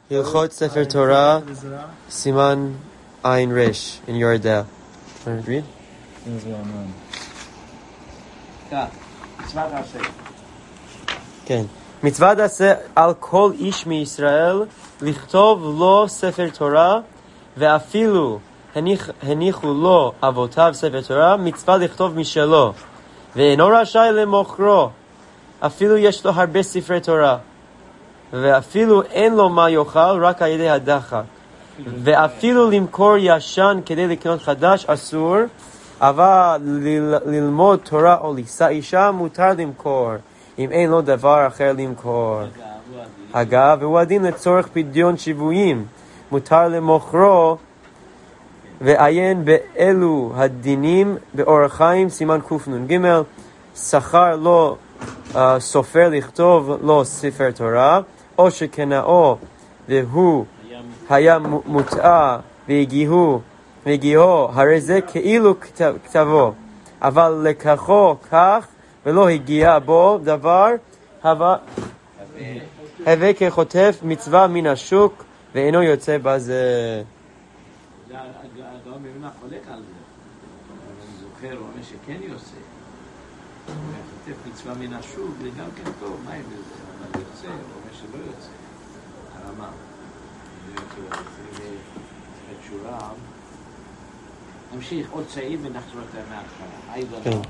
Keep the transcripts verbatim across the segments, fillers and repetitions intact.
Hilchot Sefer Torah, Siman Ayin Resh in Yordeh. Want to read? כן. מצוות עשה על כל איש מישראל לכתוב לו ספר תורה, ואפילו הניח, הניחו לו אבותיו ספר תורה, מצווה לכתוב משלו, ואינו רשאי למוכרו, אפילו יש לו הרבה ספרי תורה, ואפילו אין לו מה יאכל, רק על ידי הדחק. ואפילו למכור ישן כדי לקנות חדש אסור, אבל ל- ללמוד תורה או לישא אישה מותר למכור, אם אין לו דבר אחר למכור. אגב, והוא הדין לצורך פדיון שבויים, מותר למוכרו, ועיין באלו הדינים באורח חיים, סימן קנ"ג, שכר לו uh, סופר לכתוב לו ספר תורה, או שקנאו והוא היה מוטעה והגיעו, והגיעו, הרי זה כאילו כתב, כתבו, אבל לקחו כך ולא הגיע בו דבר, הווה, הווה כחוטף מצווה מן השוק, ואינו יוצא בזה. הגאון מבינה חולק על זה, אני זוכר, הוא אומר שכן יוצא, חוטף מצווה מן השוק, זה גם כן טוב, מה אם זה, אבל יוצא, הוא אומר שלא יוצא, הרמה, בתשורה, נמשיך עוד סעיף ונחזור את מההתחלה.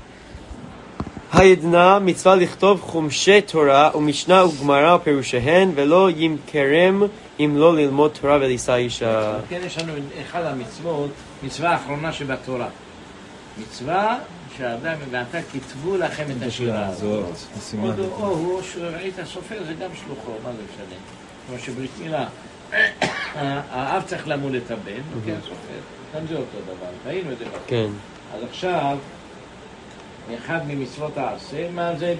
הידנה מצווה לכתוב חומשי תורה ומשנה וגמרא ופירושיהן, ולא ימכרם אם לא ללמוד תורה ולישא אישה. כן, יש לנו אחד המצוות, מצווה האחרונה שבתורה. מצווה שהאדם ואתה כתבו לכם את השירה הזאת. או הוא שראית הסופר, זה גם שלוחו, מה זה משנה? כמו שברית מילה, האב צריך למול את הבן, וכן סופר, גם זה אותו דבר, ראינו את זה בתורה. כן. אז עכשיו, אחד ממצוות העשה, מה זה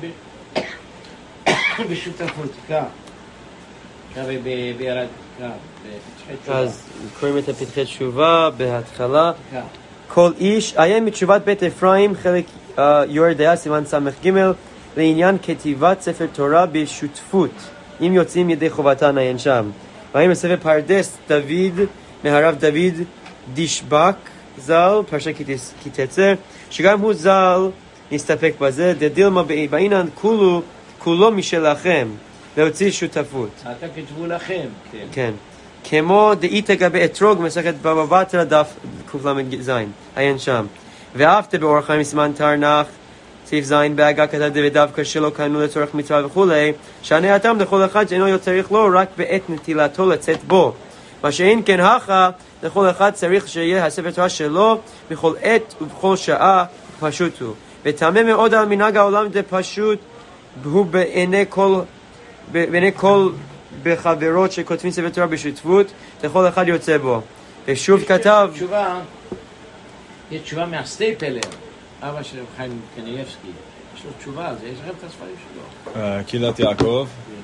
בשותפות, כך. בירד, כך, בפתחי תשובה. אז קוראים את הפתחי תשובה בהתחלה. כל איש, עיין מתשובת בית אפרים, חלק יורדיה, סימן סמך ג', לעניין כתיבת ספר תורה בשותפות, אם יוצאים ידי חובתן, עיין שם. ראינו בספר פרדס, דוד, מהרב דוד דישבק, ז"ל, פרשת כי תצא, שגם הוא ז"ל נסתפק בזה, דדילמה בעינן כולו, כולו משלכם, להוציא שותפות. אתה כתבו לכם, כן. כן. כמו דאית גבי אתרוג, מסכת בבא בתרא דף קל"ז, עיין שם. ואהבת באורח חיים סימן תרנ"ח, סעיף ז' בהגה כתב ודווקא שלא קנו לצורך מצווה וכולי, שענה התם לכל אחד שאינו צריך לו רק בעת נטילתו לצאת בו. מה שאין כן הכה, לכל אחד צריך שיהיה הספר תורה שלו בכל עת ובכל שעה, פשוט הוא. ותאמם מאוד על מנהג העולם זה פשוט, הוא בעיני כל, בעיני כל בחברות שכותבים ספר תורה בשותפות, לכל אחד יוצא בו. ושוב כתב... תשובה, יש תשובה מהסטייפלר, אבא של חיים קניאבסקי, יש לו תשובה על זה, יש לכם את הספרים שלו. קהילת יעקב.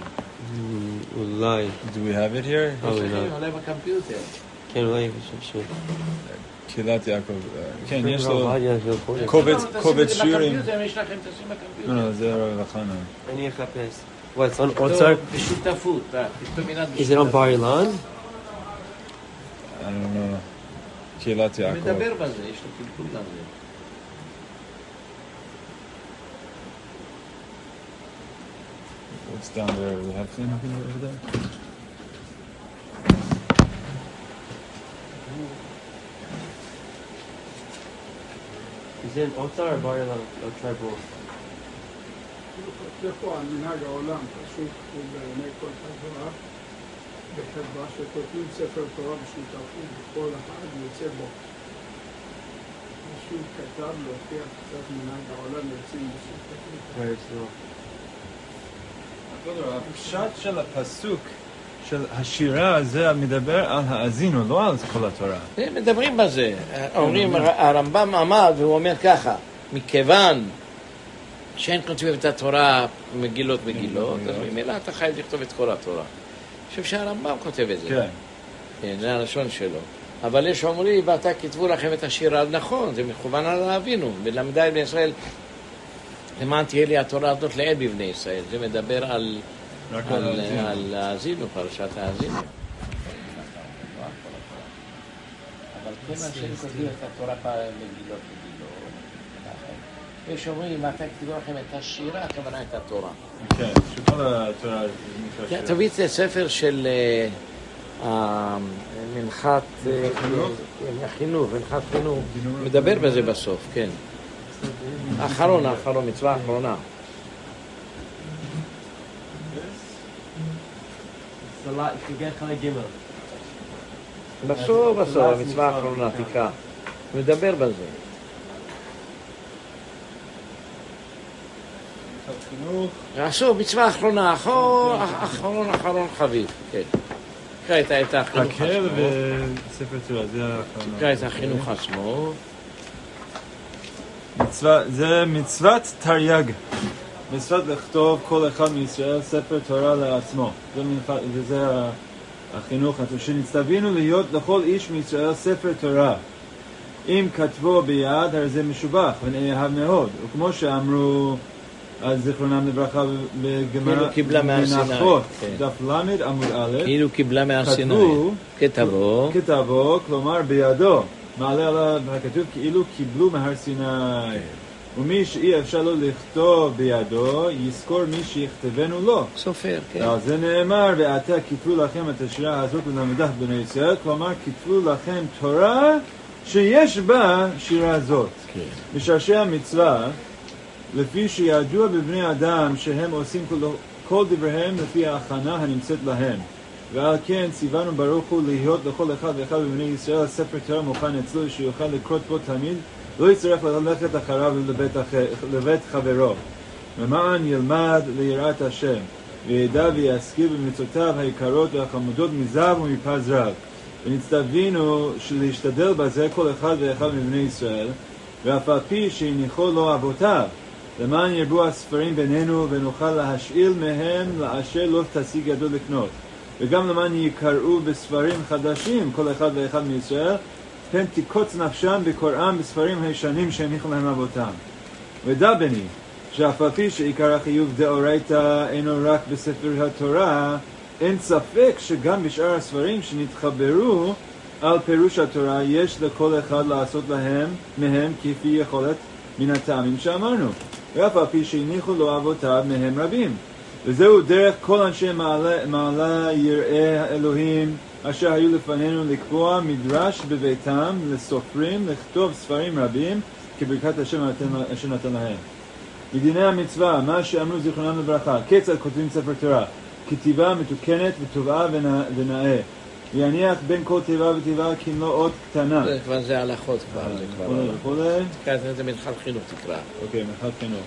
אולי. Do we have it here? יש לכם, אולי בקמפיוטר. כן, אולי, שוב. קהילת יעקב. כן, יש לו... קובץ שירים. יש לכם, תשים בקמפיוטר. לא, זה רב החנה. אני אחפש. What, it's on Otzar? בשותפות. Is it on Bar Ilan? I don't know. קהילת יעקב. מדבר בזה, יש לו פלפול על זה. What's down there? Do we have anything over there? Is it in Otzar or Bar Ilan? I'll try both. איפה המנהג העולם פשוט הוא בעיני כל חברה בחברה שכותבים ספר תורה בשותפות וכל אחד יוצא בו. משהו כתב להוכיח קצת מנהג העולם יוצאים בשותפות. הפשט של הפסוק של השירה הזה מדבר על האזינו, לא על כל התורה. מדברים בזה. אומרים, הרמב"ם עמד והוא אומר ככה, מכיוון שאין כותבים את התורה מגילות מגילות, אז ממילא אתה חייב לכתוב את כל התורה. אני חושב שהרמב"ם כותב את זה. כן. כן, זה הלשון שלו. אבל יש אומרים, ואתה כתבו לכם את השיר על נכון, זה מכוון על האבינו. ולמדי בני ישראל, למען תהיה לי התורה הזאת לעד בבני ישראל. זה מדבר על האזינו, פרשת האזינו. כל התורה. אבל כיוון שהם כותבים את התורה בגילות וגילות, יש אומרים, מתי כתבו לכם את השירה, הכוונה את התורה. כן, שכל התורה נקרא שירה. תביא את הספר של מנחת החינוך, מנחת חינוך, מדבר בזה בסוף, כן. האחרון, האחרון, מצווה האחרונה. בסוף, בסוף, מצווה האחרונה, תקרא. מדבר בזה. הסוף, מצווה האחרונה, אחרון, אחרון חביב, כן. תקרא את החינוך עצמו. הקהל וספר תורה, זה האחרונה. תקרא את החינוך עצמו. זה מצוות תרי"ג. מצוות לכתוב כל אחד מישראל ספר תורה לעצמו. וזה החינוך, שנצטווינו להיות לכל איש מישראל ספר תורה. אם כתבו ביד, הרי זה משובח ונאהב מאוד. וכמו שאמרו על זיכרונם לברכה בגמרא מנחות, דף למד עמוד א', כאילו קיבלה מהר סיני, כתבו, כתבו, כלומר בידו, מעלה עליו הכתוב כאילו קיבלו מהר סיני. ומי שאי אפשר לו לכתוב בידו, יזכור מי שיכתבנו לו. סופר, כן. אז זה נאמר, ועתה כתבו לכם את השירה הזאת ללמדה בני ישראל, כלומר כתבו לכם תורה שיש בה שירה זאת. כן. משרשי המצווה, לפי שידוע בבני אדם שהם עושים כל, כל דבריהם לפי ההכנה הנמצאת להם. ועל כן ציוונו ברוך הוא להיות לכל אחד ואחד בבני ישראל ספר תורה מוכן אצלו שיוכל לקרות בו תמיד, לא יצטרך ללכת אחריו לבית, לבית חברו. למען ילמד ליראת השם, וידע וישכיל במצוותיו היקרות והחמודות מזהב ומפז רב. ונצטווינו להשתדל בזה כל אחד ואחד מבני ישראל, ואף על פי שהניחו לו אבותיו, למען ירבו הספרים בינינו ונוכל להשאיל מהם לאשר לא תשיג ידו לקנות. וגם למען יקראו בספרים חדשים כל אחד ואחד מישראל, פן תיקוץ נפשם בקוראם בספרים הישנים שהניחו להם אבותם. ודע בני, שאף על פי שעיקר החיוב דאורייתא אינו רק בספר התורה, אין ספק שגם בשאר הספרים שנתחברו על פירוש התורה יש לכל אחד לעשות להם מהם כפי יכולת מן הטעמים שאמרנו. ואף על פי שהניחו לו אבותיו מהם רבים. וזהו דרך כל אנשי מעלה, מעלה יראי האלוהים אשר היו לפנינו לקבוע מדרש בביתם לסופרים לכתוב ספרים רבים כברכת השם אשר נתן להם. מדיני המצווה, מה שאמרו זיכרונם לברכה, כיצד כותבים ספר תורה? כתיבה מתוקנת וטובה ונאה. ויניח בין כל תיבה ותיבה כמלוא אות קטנה. זה כבר זה הלכות כבר, זה כבר הלכות. וכולי. תקרא את זה מנחת חינוך תקרא. אוקיי, מנחת חינוך.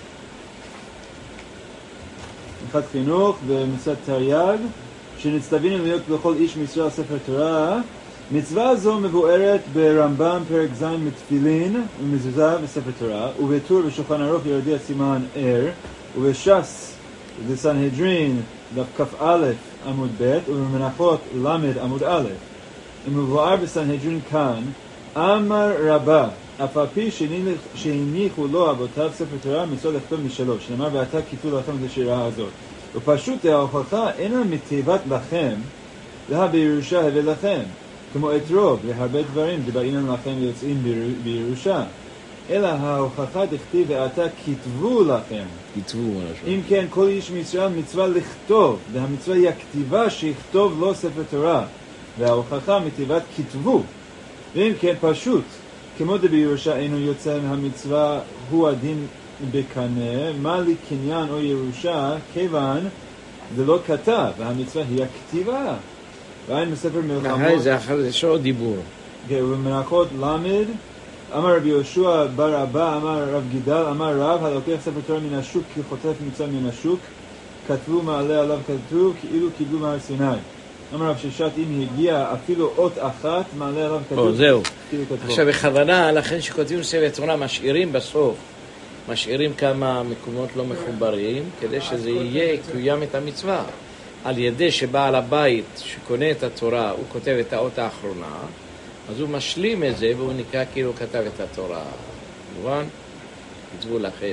מנחת חינוך ומצוות תרי"ג, שנצטווינו להיות לכל איש מישראל ספר תורה. מצווה זו מבוארת ברמב"ם פרק ז' מתפילין ומזוזה וספר תורה, ובטור בשולחן ערוך ירדיה סימן ער, ובש"ס בסנהדרין דף כ"א עמוד ב' ובמנחות למד עמוד א'. ומבואר בסנהדרין כאן, אמר רבה, אף על פי שהניחו לו אבותיו ספר תורה מצווה לכתוב משלו, שנאמר ועתה כתבו לכם את השירה הזאת. ופשוט ההוכחה אינה מתיבת לכם, לה בירושה הבא לכם, כמו אתרוג להרבה דברים דבעינן לכם ויוצאים בירושה. אלא ההוכחה תכתיב ועתה כתבו לכם. כתבו. אם כן, כל איש מישראל מצווה לכתוב, והמצווה היא הכתיבה שיכתוב לו ספר תורה, וההוכחה מתיבת כתבו. ואם כן, פשוט, כמו דבירושה אינו יוצא מהמצווה הוא הדין בקנה, מה לי קניין או ירושה, כיוון זה לא כתב, והמצווה היא הכתיבה. ואין בספר מלחמות... אחרי זה, אחרי זה שעות דיבור. כן, ובמנחות למד, אמר רבי יהושע בר אבא, אמר רב גידל, אמר רב, הלוקח ספר תורה מן השוק כחוטף מצווה מן השוק, כתבו מעלה עליו כתוב, כאילו קיבלו מהר סיני. אמר רב ששת, אם הגיע אפילו אות אחת, מעלה עליו כתוב, או, זהו. כאילו כתבו. עכשיו, בכוונה, לכן שכותבים ספר תורה, משאירים בסוף, משאירים כמה מקומות לא מחוברים, כדי שזה יהיה קוים את המצווה. על ידי שבעל הבית שקונה את התורה, הוא כותב את האות האחרונה, אז הוא משלים את זה, והוא נקרא כאילו כתב את התורה. מובן? כתבו לכם.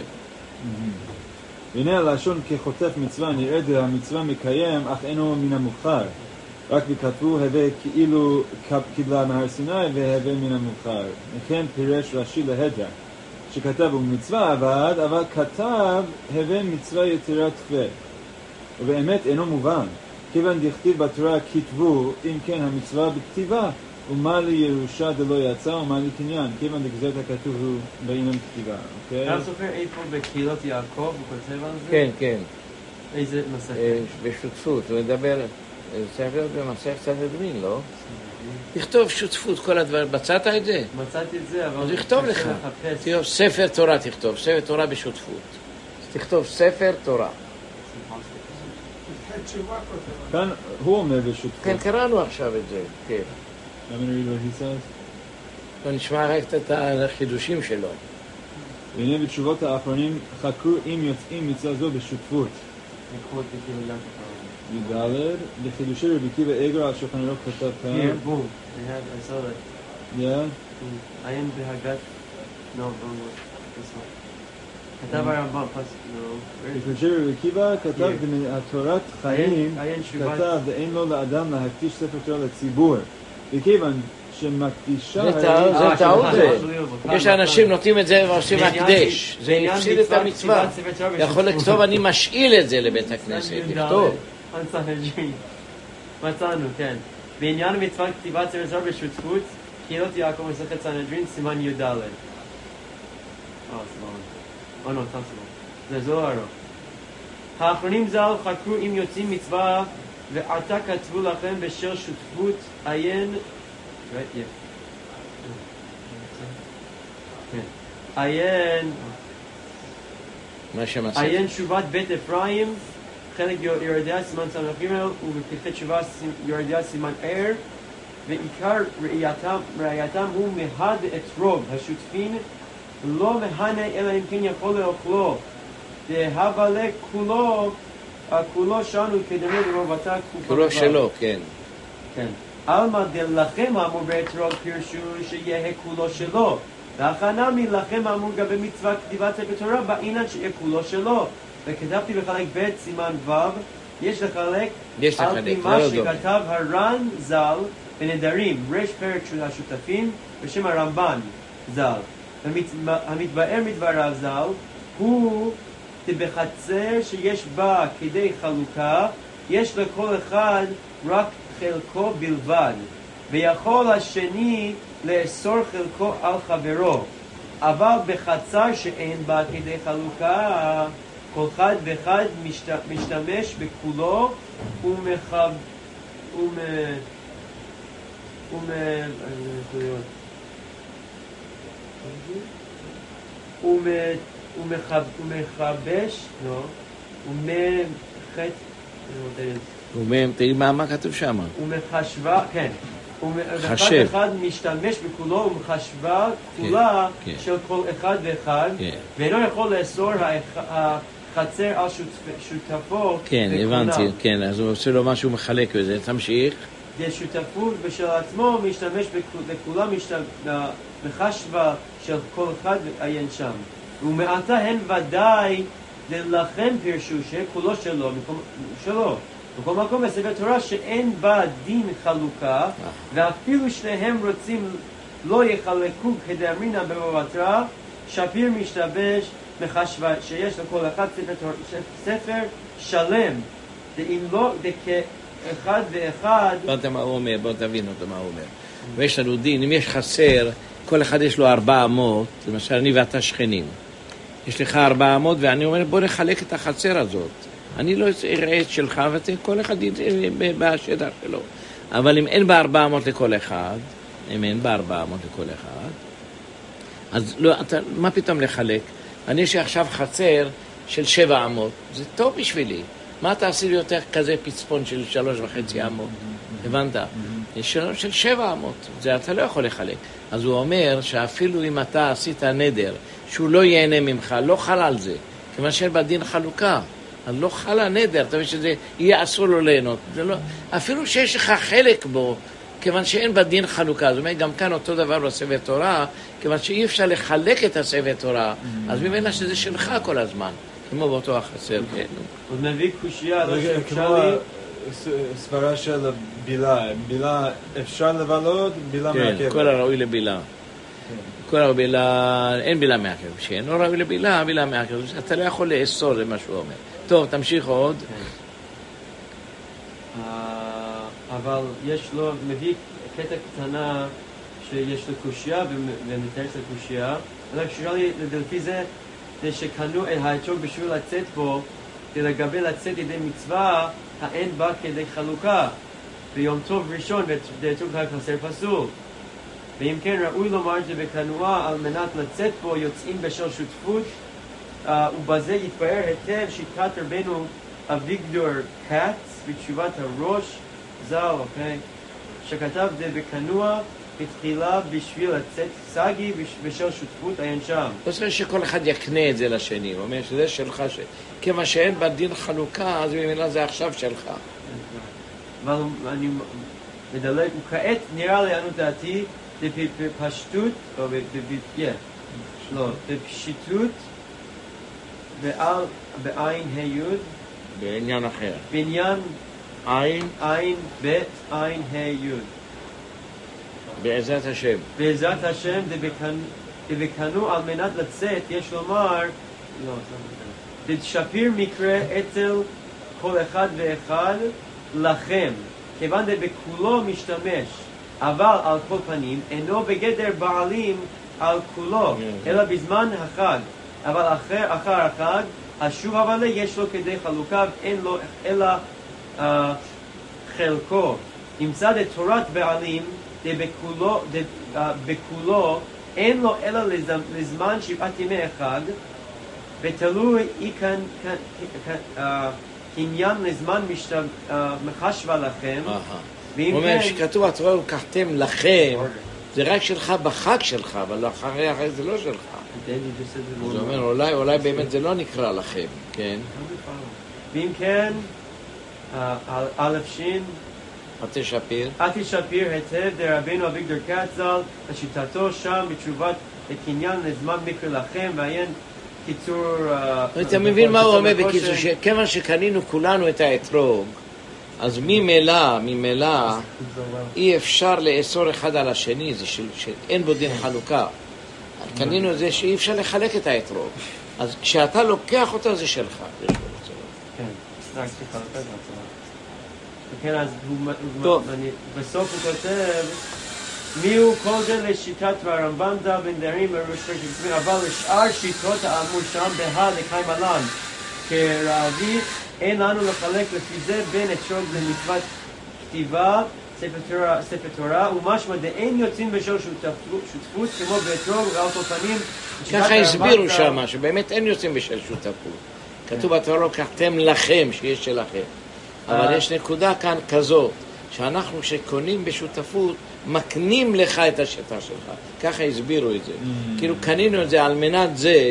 והנה הלשון כחוטף מצווה, נראה דה המצווה מקיים, אך אינו מן המוכר. רק וכתבו הווה כאילו קיבלה מהר סיני והווה מן המובחר. לכן פירש רש"י להדרה, שכתב ומצווה עבד, אבל כתב הווה מצווה יתרה תפה. ובאמת אינו מובן, כיוון דכתיב בתורה כתבו, אם כן המצווה בכתיבה, ומה לירושה דלא יצא, ומה לקניין, כיוון דגזרת הכתוב הוא בעניין כתיבה. אוקיי? הרב סופר איפה בקהילות יעקב, הוא כותב על זה? כן, כן. איזה מסכת? בשותפות, הוא מדבר, זה צריך להיות במסכת סנהדרין, לא? תכתוב שותפות, כל הדברים, מצאת את זה? מצאתי את זה, אבל... אז תכתוב לך, תכתוב ספר תורה, תכתוב, ספר תורה בשותפות. תכתוב ספר תורה. כאן הוא אומר בשותפות. כן, קראנו עכשיו את זה, כן. I'm going to read what he says. בוא נשמע רק את החידושים שלו. והנה בתשובות האחרונים חקרו אם יוצאים מצווה זו בשותפות. לקחו אותי כאילו גם ככה. י"ד, לחידושי רבי עקיבא איגר על שולחן ערוך כתב כאן. Here, boom. I had, I saw that. Yeah. I am בהגת... No, wrong one. This one. כתב הרמב"ם, פס... No. לחידושי רבי עקיבא כתב בתורת חיים, עיין שובת. כתב ואין לו לאדם להקדיש ספר תורה לציבור. וכיוון שמקדישה... זה טעות זה. יש אנשים נותנים את זה ועושים הקדש. זה הפסיד את המצווה. יכול לכתוב אני משאיל את זה לבית הכנסת. לכתוב. מצאנו, כן. בעניין מצוות כתיבת ספר תורה בשותפות, קהילות יעקב מסכת סנהדרין, סימן י"ד. אה, סבבה. או לא, סתם סבבה. זה זוהר. האחרונים ז"ל חקרו אם יוצאים מצווה, ועתה כתבו לכם בשל שותפות עיין... right, yeah. עיין... מה שמצא. עיין תשובת בית אפרים, חלק יורדיה סימן ס"ג, ובפתחי תשובה יורדיה סימן ער, ועיקר ראייתם, ראייתם הוא מהד את רוב השותפין, לא מהנה אלא אם כן יכול לאוכלו, דהבלה כולו, כולו שלנו כדמה ברובתה תקופה. כולו שלו, כן. כן. אלמה דלכם האמור בעת רוב פירשו שיהיה כולו שלו. והכנה מלכם האמור גבי מצווה כתיבת ספר תורה בעניין שיהיה כולו שלו. וכתבתי בחלק ב' סימן ו', יש לחלק יש על לחלק, פי מה שכתב הר"ן ז"ל בנדרים, רש פרק של השותפים בשם הרמב"ן ז"ל. המתבאר מדבריו ז"ל הוא שבחצר שיש בה כדי חלוקה, יש לכל אחד רק חלקו בלבד, ויכול השני לאסור חלקו על חברו. אבל בחצר שאין בה כדי חלוקה, כל אחד ואחד משתמש בכולו ומחב... ומ... ומ... ומ... ומחבש, לא, ומחט... ומהם, תראי מה, מה כתוב שם? ומחשבה, כן. חשב. ואחד אחד משתמש בכולו ומחשבה כולה כן, כן. של כל אחד ואחד, כן. ואינו יכול לאסור החצר על שותפו. כן, הבנתי, כן, אז הוא עושה לו משהו מחלק בזה, תמשיך. שותפות בשל עצמו משתמש בכולם, מחשבה של כל אחד ועיין שם. ומעתה הן ודאי לכן פירשו שכולו שלו, שלו. בכל מקום בספר תורה שאין בה דין חלוקה, ואפילו שניהם רוצים לא יחלקו כדאמרינן בבבא, שפיר משתבש מחשבה שיש לכל אחד ספר, ספר שלם, ואם לא, כאחד ואחד... בוא תבין מה הוא אומר, בוא תבין אותו מה הוא אומר. ויש לנו דין, אם יש חסר, כל אחד יש לו ארבע אמות, למשל אני ואתה שכנים. יש לך ארבע אמות, ואני אומר בוא נחלק את החצר הזאת. אני לא אראה את שלך, וכל אחד בשטח שלו. אבל אם אין בה ארבע אמות לכל אחד, אם אין בה ארבע אמות לכל אחד, אז לא, אתה, מה פתאום לחלק? אני יש עכשיו חצר של שבע אמות, זה טוב בשבילי. מה אתה עשי לי יותר כזה פצפון של שלוש וחצי אמות? הבנת? יש של, של שבע אמות, זה אתה לא יכול לחלק. אז הוא אומר שאפילו אם אתה עשית נדר, שהוא לא ייהנה ממך, לא חל על זה. כיוון שאין בדין חלוקה. אז לא חל הנדר, אתה מבין שזה יהיה אסור לו ליהנות. לא, אפילו שיש לך חלק בו, כיוון שאין בדין חלוקה. זאת אומרת, גם כאן אותו דבר בספר תורה, כיוון שאי אפשר לחלק את הספר תורה, אז ממנה שזה שלך כל הזמן. כמו באותו החסר, כן. עוד מביא קושייה, לא שאפשר לי... סברה של בילה, בילה אפשר לבלות, בילה כן, מעכבת. כל הראוי לבילה. כל הראוי לבילה, אין בילה מעכבת. שאין לא ראוי לבילה, בילה מעכבת. אתה לא יכול לאסור, זה מה שהוא אומר. טוב, תמשיך עוד. אבל יש לו, מביא קטע קטנה שיש לו קושיה ומתאר את הקושיה. רק שואל לי, לפי זה, זה שקנו את האתרוג בשביל לצאת בו, ולגבי לצאת ידי מצווה, האין בה כדי חלוקה. ביום טוב ראשון, והאתרוג חסר פסול. ואם כן, ראוי לומר שבקנועה על מנת לצאת בו יוצאים בשל שותפות, uh, ובזה יתבהר היטב שיטת רבנו אביגדור קאץ בתשובת הראש ז"ל, אוקיי? שכתב זה בקנוע בתחילה בשביל לצאת סגי בשל שותפות עיין שם. לא צריך שכל אחד יקנה את זה לשני, הוא אומר שזה שלך, ש... כמה שאין בדין חלוקה, אז במילא זה עכשיו שלך. אבל אני מדלג, וכעת נראה לי ענות דעתי בפשטות, או לא, בפשיטות ועל בעין היוד בעניין אחר. בעניין עין עין בית עין היוד בעזרת השם. בעזרת השם דבקנו על מנת לצאת, יש לומר דשפיר מקרה אצל כל אחד ואחד לכם, כיוון דבכולו משתמש, אבל על כל פנים אינו בגדר בעלים על כולו, אלא בזמן החג. אבל אחר, אחר החג, השוב אבל יש לו כדי חלוקה, אין לו אלא uh, חלקו. נמצא דתורת בעלים, דבכולו, דבכולו, אין לו אלא לזמן שבעת ימי החג, ותלוי אי כאן, קניין לזמן מחשבה לכם. הוא אומר שכתוב התורה לקחתם לכם, זה רק שלך בחג שלך, אבל אחרי החג זה לא שלך. הוא אומר אולי, אולי באמת זה לא נקרא לכם, כן? ואם כן, א' שין, אתי שפיר. אתי שפיר היטב דרבנו אביגדור קאץ ז"ל, לשיטתו שם בתשובת הקניין לזמן מקרא לכם, ועיין קיצור... אתה מבין מה הוא אומר בקיצור? כיוון שקנינו כולנו את האתרוג, אז ממילא, ממילא, אי אפשר לאסור אחד על השני, זה שאין בו דין חלוקה. קנינו את זה שאי אפשר לחלק את האתרוג. אז כשאתה לוקח אותו זה שלך. כן, רק סליחה, לא כזה. וכן, אז בסוף הוא כותב, מי הוא כל זה לשיטת הרמב"ם דא בן דרים וראש פרק, אבל לשאר שיטות האמור שם בהה לקיים עלן, כרעבי, אין לנו לחלק לפי זה בין אתרוג למצוות כתיבה, ספר תורה, ומשמע דאין יוצאים בשל שותפות כמו באתרוג ועל כל פנים. ככה הסבירו שם, שבאמת אין יוצאים בשל שותפות. כתוב בתורה לא לקחתם לכם, שיש שלכם. אבל יש נקודה כאן כזאת, שאנחנו שקונים בשותפות, מקנים לך את השטח שלך. ככה הסבירו את זה. כאילו קנינו את זה על מנת זה,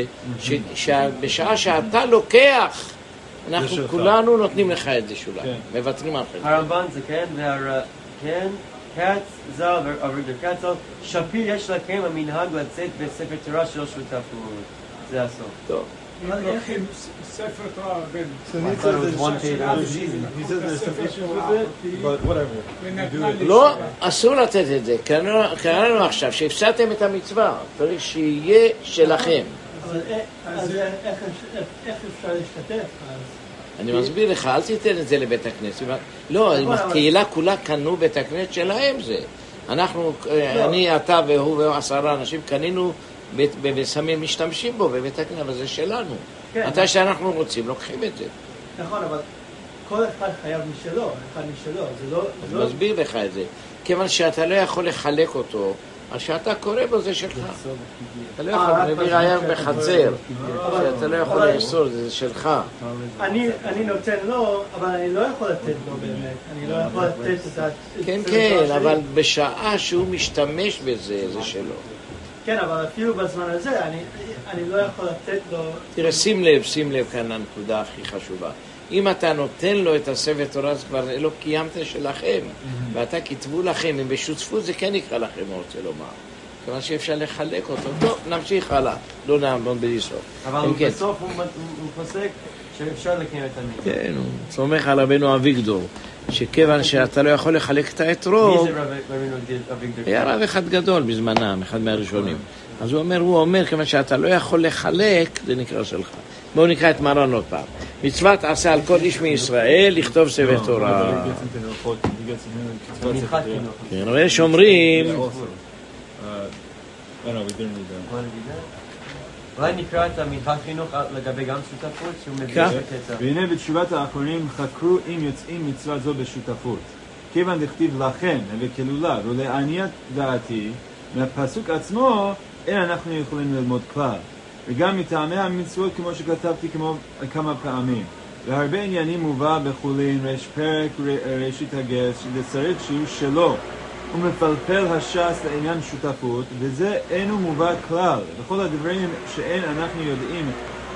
שבשעה שאתה לוקח, אנחנו כולנו נותנים לך את זה שולה. מבטרים אחרי זה. הרמב"ן זה כן, כן, קאץ ז"ל ואביגדור קאץ ז"ל, שפיר יש לכם המנהג לצאת בספר תורה של שותפות. זה הסוף. טוב. איך עם ספר תורה בין... So he says there's one page. He says there's some issues with it, but whatever. לא, אסור לתת את זה. קראנו עכשיו שהפסדתם את המצווה, צריך שיהיה שלכם. אז איך אפשר להשתתף? אני מסביר לך, אל תיתן את זה לבית הכנסת. לא, הקהילה כולה קנו בית הכנסת שלהם זה. אנחנו, אני, אתה והוא ועשרה אנשים קנינו ושמים משתמשים בו בבית הכנסת, אבל זה שלנו. מתי שאנחנו רוצים, לוקחים את זה. נכון, אבל כל אחד חייב משלו, אחד משלו. אני מסביר לך את זה. כיוון שאתה לא יכול לחלק אותו, אז שאתה קורא בו זה שלך. אתה לא יכול, מביא רעיון בחצר, שאתה לא יכול לאסור, זה שלך. אני נותן לו, אבל אני לא יכול לתת לו באמת. אני לא יכול לתת את ה... כן, כן, אבל בשעה שהוא משתמש בזה, זה שלו. כן, אבל אפילו בזמן הזה, אני לא יכול לתת לו... תראה, שים לב, שים לב כאן הנקודה הכי חשובה. אם אתה נותן לו את הספר תורה, אז כבר לא קיימת שלכם, ואתה כתבו לכם, אם בשותפות זה כן נקרא לכם, הוא רוצה לומר. כיוון שאפשר לחלק אותו. טוב, נמשיך הלאה, לא נעמוד בלי סוף. אבל בסוף הוא פוסק שאפשר לקיים את המצווה. כן, הוא סומך על רבנו אביגדור. שכיוון שאתה לא יכול לחלק את האתרוג, מי זה רב- רבינו אביגדור? היה רב אחד גדול בזמנם, אחד מהראשונים. אז הוא אומר, הוא אומר, כיוון שאתה לא יכול לחלק, זה נקרא שלך. בואו נקרא את מרן עוד פעם. מצוות עשה על כל איש מישראל לכתוב ספר תורה. מנחת חינוך. כן, אבל יש אומרים, אולי נקרא את המנחת חינוך לגבי גם שותפות, שהוא מביא כך. בקצר. והנה בתשובת האחרונים חקרו אם יוצאים מצווה זו בשותפות. כיוון דכתיב לכם וכלולה ולעניית דעתי, מהפסוק עצמו אין אנחנו יכולים ללמוד כלל. וגם מטעמי המצוות כמו שכתבתי כמו כמה פעמים. והרבה עניינים מובא בחולין, רש פרק ראשית הגס, שזה צריך שיהיו שלו. הוא מפלפל הש"ס לעניין שותפות, וזה אינו מובא כלל. וכל הדברים שאין אנחנו יודעים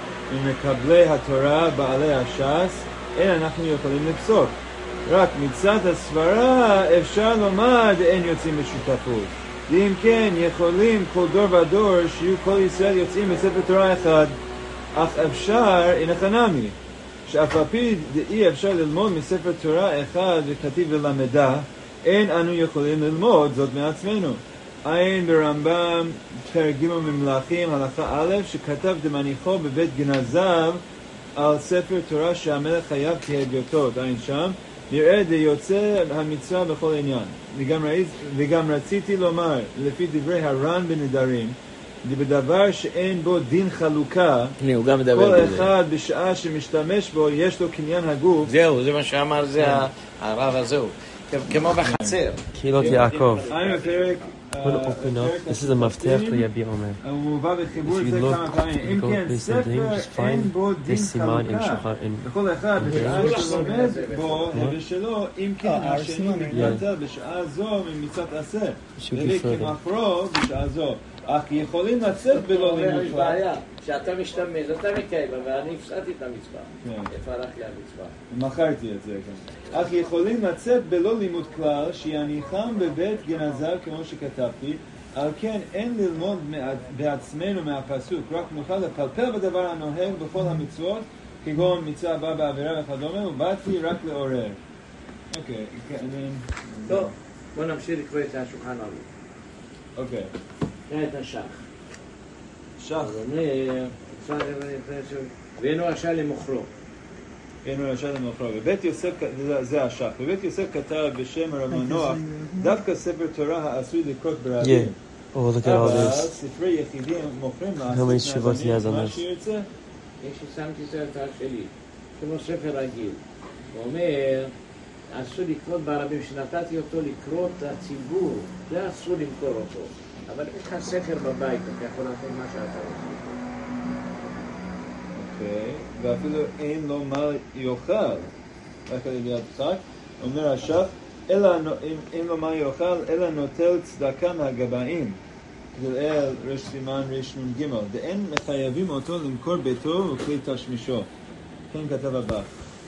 ממקבלי התורה בעלי הש"ס, אין אנחנו יכולים לפסוק. רק מצד הסברה אפשר לומר אין יוצאים בשותפות. ואם כן, יכולים כל דור ודור שיהיו כל ישראל יוצאים בספר תורה אחד, אך אפשר, הנה חנמי, שאף על פי דאי אפשר ללמוד מספר תורה אחד וכתיב ולמדה, אין אנו יכולים ללמוד זאת מעצמנו. עין ברמב"ם פרק ג' ממלכים הלכה א', שכתב דמניחו בבית גנזיו על ספר תורה שהמלך חייב כהדיוטות, עין שם, נראה דיוצא המצווה בכל עניין. וגם, ראיז, וגם רציתי לומר, לפי דברי הר"ן בנדרים, בדבר שאין בו דין חלוקה, הנה, הוא גם מדבר כל בזה. אחד בשעה שמשתמש בו יש לו קניין הגוף. זהו, זה מה שאמר, זה הרב הזהו. כמו בחצר. קהילות יעקב. עין בפרק... Put it open up. This is a מפתח ליביע אומר. הוא מובא בחיבור If you זה look, כמה פעמים. אם go כן, based on things, just ספר אין find בו דין this סימן עם חלוקה. שחר in וכל אחד בשעה Okay. שלומד בו ובשלו, אם כן, השני מתבטל בשעה זו ממצוות עשה. should be further. וכמחרו בשעה זו. אך יכולים לצאת בלא אומר, יש לימוד. בעיה, שאתה משתמש, אתה מקיים, אבל אני הפסדתי את המצווה. כן. איפה הלך לי המצווה? מכרתי את זה גם. אך יכולים לצאת בלא לימוד כלל, שיניחם בבית גנזיו כמו שכתבתי, על כן אין ללמוד בעצמנו מהפסוק, רק נוכל לפלפל בדבר הנוהג בכל המצוות, כגון מצווה הבאה בעבירה וכדומה, ובאתי רק לעורר. אוקיי, טוב, בוא נמשיך לקרוא את השולחן ערוך. אוקיי. נראה את השח. שח. אז אומר, ואינו רשע למוכרו. כן, הוא רשע למוכרו. בבית יוסף, זה, זה השח. בבית יוסף כתב בשם הרב מנוח, דווקא ספר תורה העשוי לקרות ברבים. Yeah. Oh, look at all אבל this. ספרי יחידים מוכרים How many לעשות Shavot he has on מה this? שירצה. יש ששמתי את ההרצאה שלי, כמו ספר רגיל. הוא אומר, אסור לקרות ברבים, שנתתי אותו לקרות לציבור, זה אסור למכור אותו. אבל יש לך ספר בבית, אתה יכול לעשות מה שאתה רוצה. אוקיי, ואפילו אין לו מה יאכל, רק על ידי הדחק. אומר השח, אלא אין לו מה יאכל, אלא נוטל צדקה מהגבאים. גלעיל רש סימן רש נ"ג, ואין מחייבים אותו למכור ביתו וכלי תשמישו. כן כתב הבא.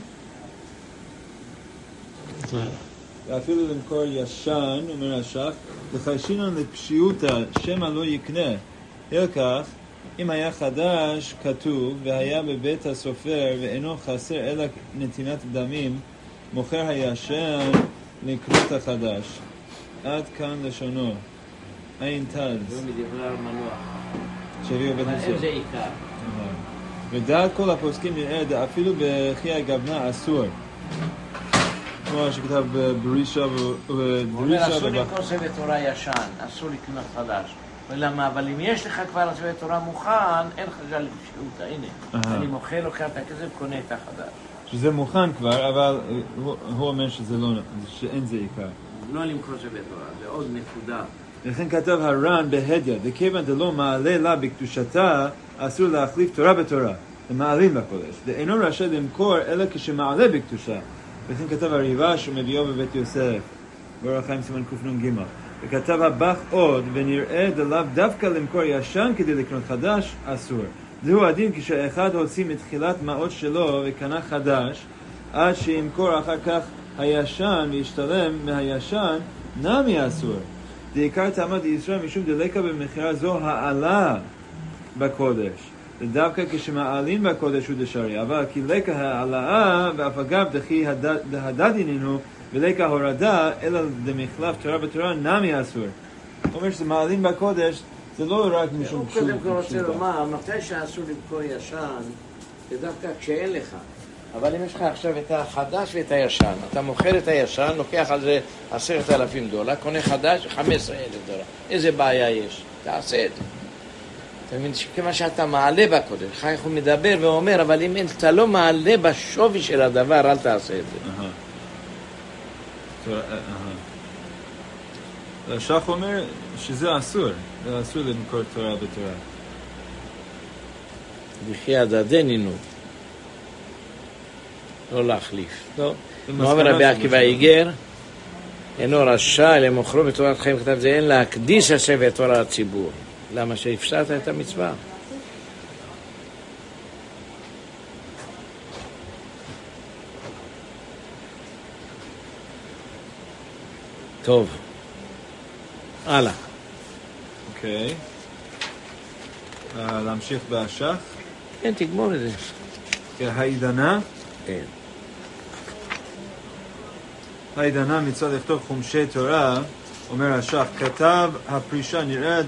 ואפילו למכור ישן, אומר השח, לחיישינן לפשיעותה, שמא לא יקנה. אלכך, אם היה חדש כתוב, והיה בבית הסופר, ואינו חסר אלא נתינת דמים, מוכר הישן לקנות החדש. עד כאן לשונו. עין תז. זה מדברי המנוח. שהביאו בית אבל הסופר. אין זה עיקר. ודעת כל הפוסקים נראה, אפילו בחי הגבנה אסור. כמו שכתב ברישה הוא אומר, וברישה אסור ובח... למכור ספר תורה ישן, אסור לקנות חדש. ולמה? אבל אם יש לך כבר ספר תורה מוכן, אין חשש לפשיעותה. הנה, אני מוכר, לוקח את הכסף, קונה את החדש. שזה מוכן כבר, אבל הוא, הוא אומר שזה לא, שאין זה עיקר. לא למכור ספר תורה, זה עוד נקודה. לכן כתב הר"ן בהדיא, וכיוון דלא מעלה לה בקדושתה, אסור להחליף תורה בתורה. זה מעלים לקודש. ואינו רשאי למכור אלא כשמעלה בקדושה. וכן כתב הריבה שמביאו בבית יוסף, באורח חיים סימן קנ"ג. וכתב הבח עוד, ונראה דלאו דווקא למכור ישן כדי לקנות חדש, אסור. זהו הדין כשאחד הוציא מתחילת מעות שלו וקנה חדש, עד שימכור אחר כך הישן וישתלם מהישן, נמי אסור. דעיקר טעמת ישראל משום דלקה במכירה זו העלה בקודש. דווקא כשמעלים בקודש הוא דשרי, אבל כי לקה העלאה ואף אגב דחי הדדינינו ולקה הורדה, אלא דמחלף תורה בתורה נמי אסור. זאת אומרת שמעלים בקודש זה לא רק משום פשוט. קודם כל רוצה לומר, מתי שאסור למכור ישן, זה דווקא כשאין לך. אבל אם יש לך עכשיו את החדש ואת הישן, אתה מוכר את הישן, לוקח על זה עשרת אלפים דולר, קונה חדש, חמש עשרה אלף דולר. איזה בעיה יש? תעשה את זה. אתה מבין שכמה שאתה מעלה בקודש, איך הוא מדבר ואומר, אבל אם אתה לא מעלה בשווי של הדבר, אל תעשה את זה. השח אומר שזה אסור, זה אסור למכור תורה בתורה. וכי הדדנינו, לא להחליף. לא. אומר רבי עקיבא איגר, אינו רשאי למוכרו בתורת חיים, כתב זה, אין להקדיש הספר תורה לציבור. למה שהפסדת את המצווה? טוב. הלאה. אוקיי. להמשיך בהשח? כן, תגמור את זה. העידנה? כן. העידנה מצד לכתוב חומשי תורה, אומר השח, כתב הפרישה נראה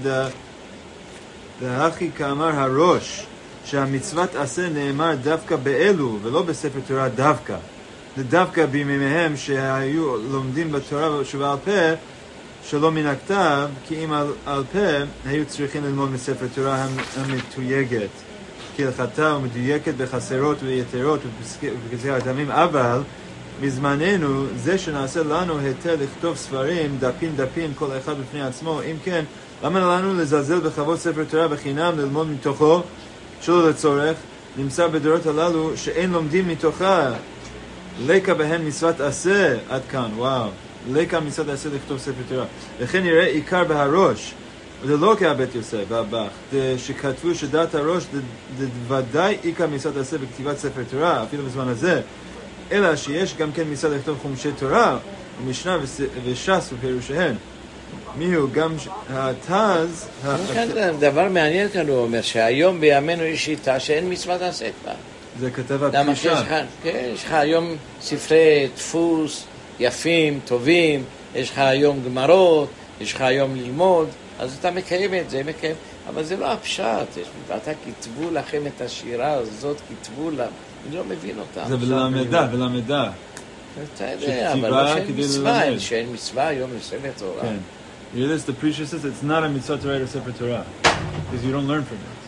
דהכי כאמר הראש, שהמצוות עשה נאמר דווקא באלו ולא בספר תורה דווקא. דווקא בימיהם שהיו לומדים בתורה שבעל פה, שלא מן הכתב, כי אם על, על פה היו צריכים ללמוד מספר תורה המתויגת, כהלכתה ומדויקת בחסרות ויתרות ובפסקי התמים, אבל בזמננו זה שנעשה לנו היתר לכתוב ספרים, דפים דפים, כל אחד בפני עצמו, אם כן, למה לנו לזלזל בכבוד ספר תורה בחינם ללמוד מתוכו, שלא לצורך, נמצא בדורות הללו שאין לומדים מתוכה, לקה בהן מצוות עשה, עד כאן, וואו, לקה מצוות עשה לכתוב ספר תורה. לכן נראה עיקר בהראש, וזה לא כהבית יוסף והבח, שכתבו שדעת הראש, זה ודאי עיקר מצוות עשה בכתיבת ספר תורה, אפילו בזמן הזה, אלא שיש גם כן מצוות לכתוב חומשי תורה, ומשנה וש"ס ופירושיהן. מיהו גם התז... דבר מעניין כאן הוא אומר, שהיום בימינו יש שיטה שאין מצוות עשה כבר. זה כתב הפרישה. כן, יש לך היום ספרי דפוס יפים, טובים, יש לך היום גמרות, יש לך היום ללמוד, אז אתה מקיים את זה, מקיים. אבל זה לא הפשט, אתה כתבו לכם את השירה הזאת, כתבו לה, אני לא מבין אותה. זה ולמדה, ולמדה. אתה יודע, אבל לא שאין מצווה, שאין מצווה היום לספר תורה. כן. You realize the preacher says it's not a mitzvah to write a sefer Torah, because you don't learn from it.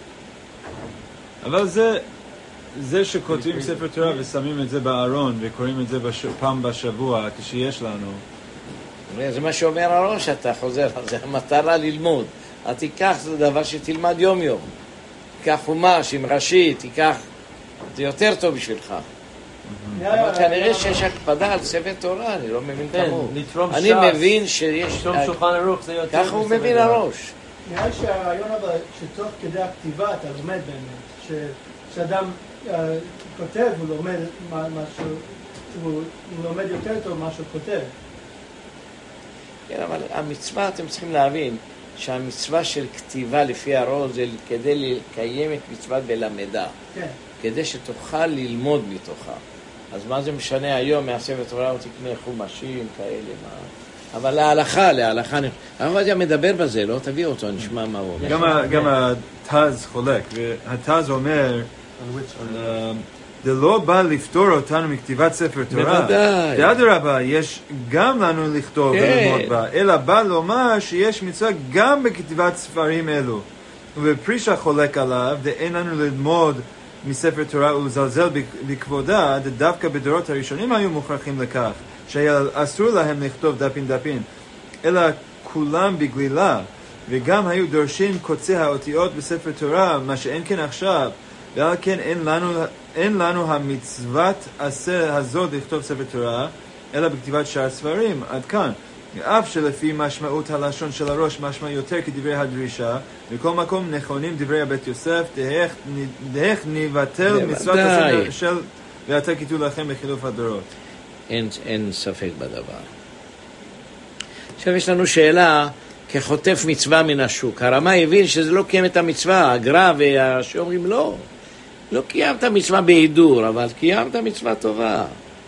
אבל זה, זה שכותבים ספר תורה ושמים את זה בארון וקוראים את זה בש... פעם בשבוע כשיש לנו. זה מה שאומר הראש, אתה חוזר, זה המטרה ללמוד. אתה תיקח, זה דבר שתלמד יום יום. תיקח חומש עם ראשי, תיקח, זה יותר טוב בשבילך. אבל כנראה שיש הקפדה על ספר תורה, אני לא מבין כמוהו. אני מבין שיש... לתרום שולחן ערוך זה יותר... ככה הוא מבין הראש. נראה שהרעיון אבל שתוך כדי הכתיבה אתה לומד באמת, שאדם כותב, הוא לומד משהו, הוא לומד יותר טוב מה שהוא כותב. כן, אבל המצווה, אתם צריכים להבין, שהמצווה של כתיבה לפי הראש זה כדי לקיים את מצוות בלמדה. כן. כדי שתוכל ללמוד מתוכה. אז מה זה משנה היום מהספר תורה או תקנה חומשים כאלה, מה... אבל להלכה, להלכה... הרב עובדיה מדבר בזה, לא? תביא אותו, נשמע מה הוא אומר. גם התז חולק, והתז אומר, זה לא בא לפתור אותנו מכתיבת ספר תורה. בוודאי. אדרבה, יש גם לנו לכתוב וללמוד בה, אלא בא לומר שיש מצווה גם בכתיבת ספרים אלו. ובפרישה חולק עליו, ואין לנו ללמוד מספר תורה ולזלזל בכבודה, דווקא בדורות הראשונים היו מוכרחים לכך, שאסור להם לכתוב דפים דפים, אלא כולם בגלילה, וגם היו דורשים קוצי האותיות בספר תורה, מה שאין כן עכשיו, ועל כן אין לנו, אין לנו המצוות עשה הזאת לכתוב ספר תורה, אלא בכתיבת שאר ספרים, עד כאן. אף שלפי משמעות הלשון של הראש משמע יותר כדברי הדרישה, בכל מקום נכונים דברי הבית יוסף, דהך נבטל מצוות הסדר של ואתה כתוב לכם בחילוף הדורות. אין, אין ספק בדבר. עכשיו יש לנו שאלה, כחוטף מצווה מן השוק. הרמה הבין שזה לא קיים את המצווה, הגר"א והשאומרים לא. לא קיימת מצווה בהידור, אבל קיימת מצווה טובה.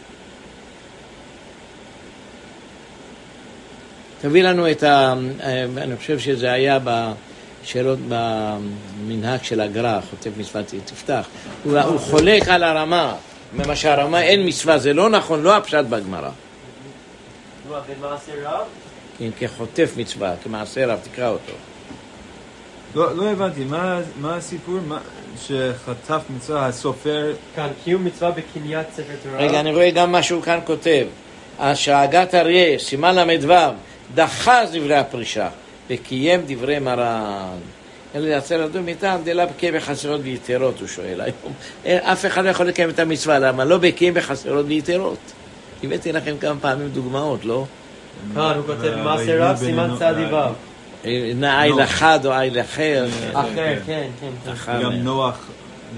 תביא לנו את ה... אני חושב שזה היה בשאלות במנהג של הגר"א, חוטף מצווה תפתח. הוא, הוא חולק על הרמה. מה שהרמה אין מצווה, זה לא נכון, לא הפשט בגמרא. לא, במעשה רב? כן, כחוטף מצווה, כמעשה רב, תקרא אותו. לא, לא הבנתי, מה, מה הסיפור מה, שחטף מצווה הסופר? כאן, קיום מצווה בקניית ספר תורה. רגע, אני רואה גם מה שהוא כאן כותב. השאגת אריה, סימן למדו, דחז דברי הפרישה, וקיים דברי מרן. אלא יצא לדון מטעם, דלה בקיים בחסרות ויתרות, הוא שואל היום. אף אחד לא יכול לקיים את המצווה, למה? לא בקיים בחסרות ויתרות. הבאתי לכם כמה פעמים דוגמאות, לא? כאן, הוא כותב מעשה רב, סימן צעדי ו'. עיל אחד או עיל אחר. אחר, כן, כן. גם נוח.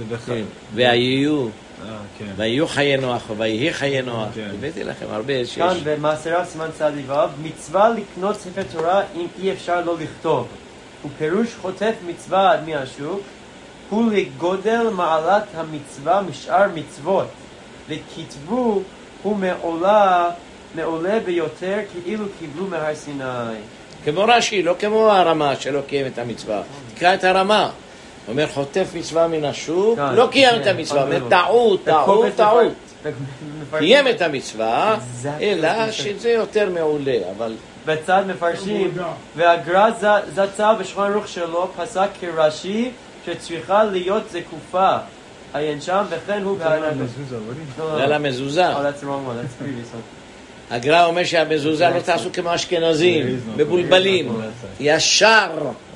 והיו. כן. ויהיו חיי נוח, ויהי חיי נוח. הבאתי לכם הרבה שיש. כאן במעשה רב סימן צעדי ו', מצווה לקנות ספר תורה אם אי אפשר לא לכתוב. ופירוש חוטף מצווה עד מהשוק, הוא לגודל מעלת המצווה משאר מצוות. וכתבו הוא מעולה, מעולה ביותר כאילו קיבלו מהר סיני. כמו רש"י, לא כמו הרמה שלא קיים את המצווה. תקרא את הרמה. אומר חוטף מצווה מן השוק, לא קיים את המצווה, אומר טעות, טעות, טעות. קיים את המצווה, אלא שזה יותר מעולה, אבל... בצד מפרשים, והגר"א זצ"ל בשולחן ערוך שלו פסק כרש"י שצריכה להיות זקופה. עיין שם, וכן הוא בהנהגה. זה על המזוזה. Oh, that's the wrong one, that's the previous one. הגר"א אומר שהמזוזה לא תעשו כמו אשכנזים, מבולבלים, ישר.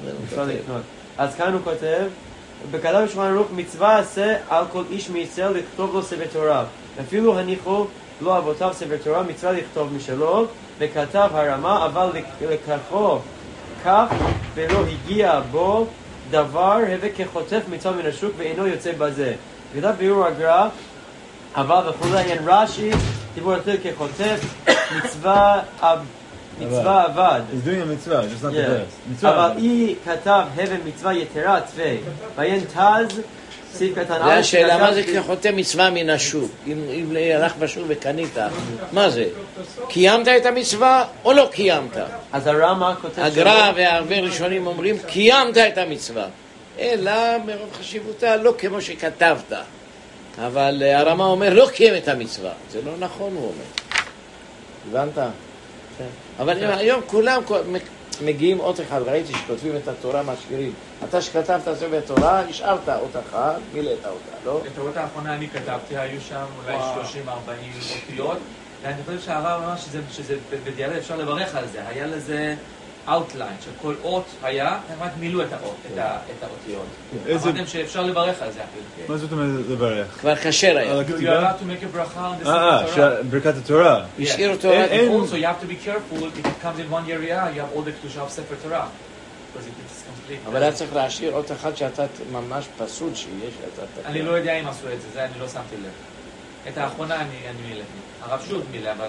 אז כאן הוא כותב, וכתב בשולחן ערוך מצווה עשה על כל איש מישראל לכתוב לו ספר תורה. אפילו הניחו לו אבותיו ספר תורה, מצווה לכתוב משלו, וכתב הרמה, אבל לקחו כך ולא הגיע בו דבר, הווה כחוטף מצווה מן השוק ואינו יוצא בזה. וכתב ביאור הגר"א, אבל וכולי, עיין רש"י, דיבור התחיל כחוטף מצווה מצווה עבד. He's doing a mitzvah, just not the best. אבל אי כתב הווה מצווה יתרה צווה, ועיין תז, סעיף קטן א', זה השאלה, מה זה כחוטף מצווה מן השוק? אם הלך בשוק וקנית, מה זה? קיימת את המצווה או לא קיימת? אז הרמה כותב הגר"א והרבה ראשונים אומרים, קיימת את המצווה. אלא מרוב חשיבותה, לא כמו שכתבת. אבל הרמה אומר, לא קיים את המצווה. זה לא נכון, הוא אומר. הבנת? אבל היום כולם מגיעים אות אחד, ראיתי שכותבים את התורה משאירים. אתה שכתבת ספר תורה, השארת אות אחד, מילאת אותה, לא? את האות האחרונה אני כתבתי, היו שם אולי שלושים ארבעים אותיות, ואני חושב שהרב אמר שזה בדיאלוג אפשר לברך על זה, היה לזה outline, שכל אות היה, הם רק מילאו את האות, את האותיות. אמרתם שאפשר לברך על זה. מה זאת אומרת לברך? כבר כשר היה. You are allowed to make a bracha on the אה, ברכת התורה. השאיר אותו רק... Also, you have to be careful, if it comes in one area, you have all the kedusha of Sefer Torah. Because it is complete. אבל היה צריך להשאיר אות אחד שאתה ממש פסול שיש. אני לא יודע אם עשו את זה, זה אני לא שמתי לב. את האחרונה אני מילאתי. הרב שוב מילא, אבל...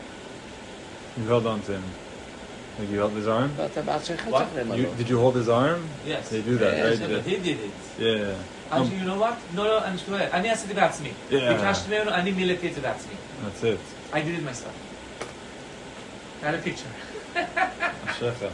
You held on to him. Like you held his arm? What? You, did you hold his arm? Yes. They do that, yes, right? But he did it. Yeah. Actually, you know what? No, no, אני שטועה. אני עשיתי בעצמי. Yeah. ביקשתי ממנו, אני מילאתי את זה בעצמי. That's it. I did it myself. I had a picture. אשריך.